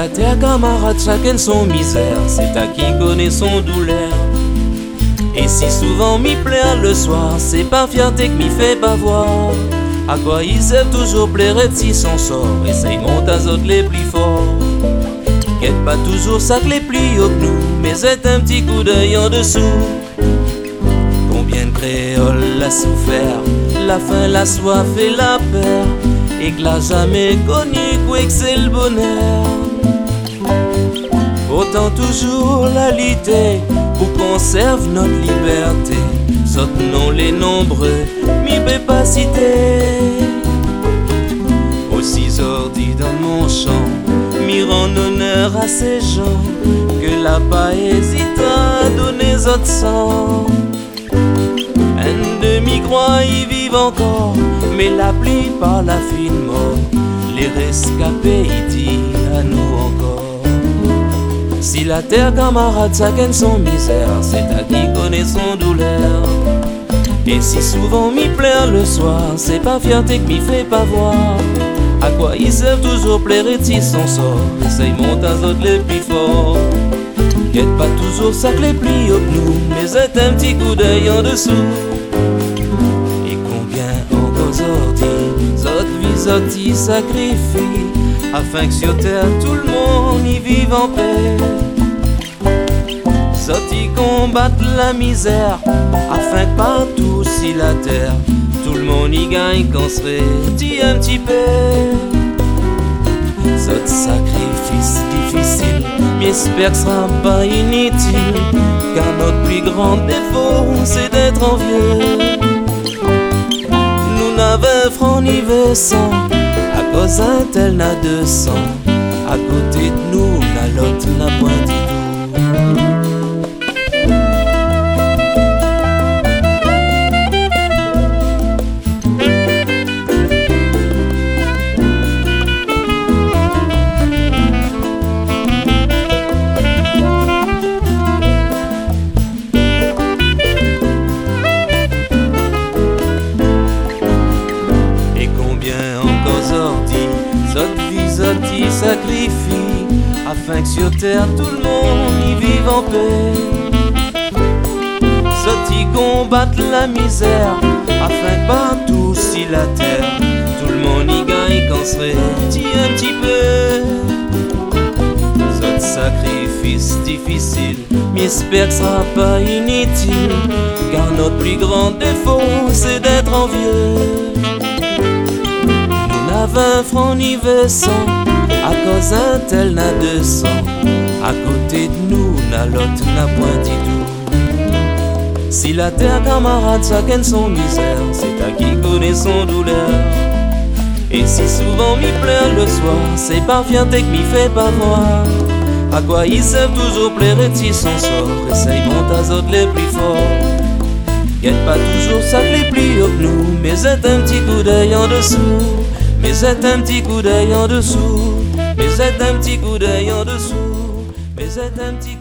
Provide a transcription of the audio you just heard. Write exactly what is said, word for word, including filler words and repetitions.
la terre, camarade, chacun son misère, c'est à qui connaît son douleur. Et si souvent m'y plaire le soir, c'est pas fierté que m'y fait pas voir. À quoi il sert toujours plaire si son sort, essaye monte à autres les plus forts. Qu'est pas toujours ça que les plus haut que nous, mais c'est un petit coup d'œil en dessous. Combien de créoles a souffert, la faim, la soif et la peur, et que l'a jamais connu quoi que c'est le bonheur. Autant toujours la lité pour conserve notre liberté, soutenons les nombreux, m'y peut pas citer. Aussi ordi dans mon chant, m'y rend honneur à ces gens que la pas hésite à donner autres sang. Un demi-croix y vivent encore, mais la pluie par la fine mort, les rescapés y disent à nous encore. Si la terre, camarade, ça gagne son misère, c'est à qui connaît son douleur. Et si souvent m'y plaire le soir, c'est pas fierté que m'y fait pas voir. À quoi il sert toujours plaire et si son sort, essaye monte à autres les plus forts. Qu'est pas toujours ça que les plus haut que nous, mais c'est un petit coup d'œil en dessous. Et combien encore sortis, autres vies, autres sacrifient, afin que sur terre tout le monde y vive en paix. Sortis combattre la misère, afin que partout si la terre tout le monde y gagne qu'on se dit un petit peu. Cet sacrifice difficile, j'espère que ce sera pas inutile, car notre plus grand défaut c'est d'être envieux. Nous n'avons franc ni cent, à cause un tel n'a deux cents, à côté de nous n'a l'autre n'a point dit tout. Qui sacrifie afin que sur terre tout le monde y vive en paix. Sorti combattre la misère afin que partout si la terre tout le monde y gagne qu'on serait dit un petit peu. Cet sacrifice difficile, j'espère que ce sera pas inutile, car notre plus grand défaut c'est d'être envieux. Nous n'avons franc ni cent, à cause un tel n'a deux cents, à côté de nous n'a l'autre n'a point dit tout. Si la terre, camarade, ça gagne son misère, c'est à qui connaît son douleur. Et si souvent m'y plaire le soir, c'est par fierté que m'y fait pas voir. À quoi il sert toujours plaire et si son sort, essaye monte à autres les plus forts. Y'aide pas toujours ça que les plus haut que nous, mais c'est un petit coup d'œil en dessous. Mais c'est un petit coup d'œil en dessous, mais c'est un petit coup d'œil en dessous, mais c'est un petit